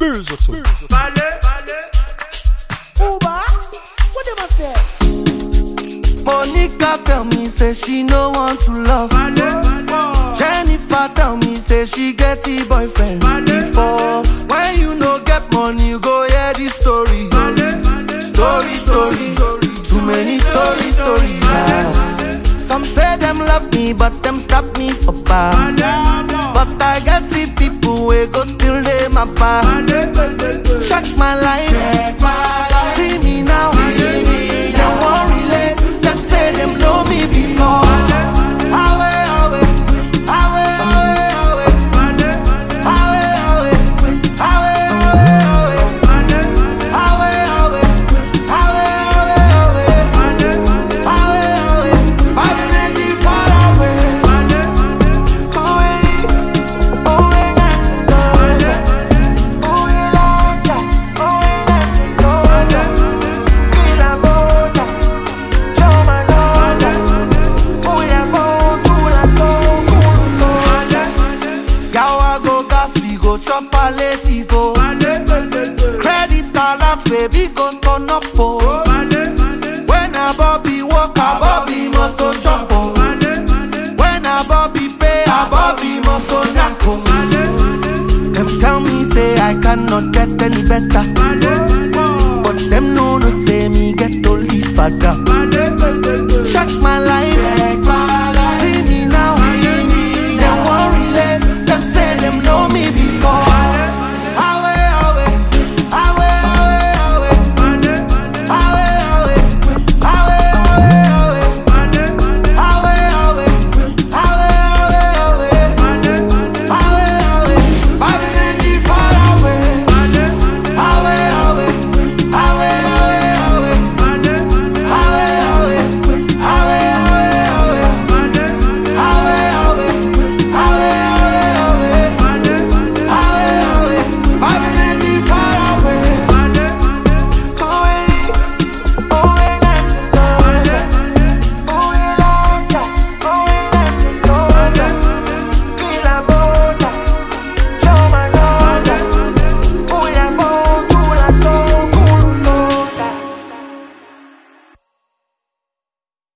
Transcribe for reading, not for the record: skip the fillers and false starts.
Spiritual. Uba, what them a say? Monica tell me say she no want to love. Jennifer tell me say she get a boyfriend before. When you no get money, you go hear the stories. Stories. Too many stories. Some say them love me, but them stop me for bad. But I get see people we go still lay my bar. Check my life, see me now. They won't relate. Them say them know me before. Chop palliative, credit alarms, baby, go turn up, oh. When a Bobby walk, a Bobby must go chop, oh. When a Bobby pay, a Bobby must go knock, oh. Them tell me say I cannot get any better, but them no say me get only fatter.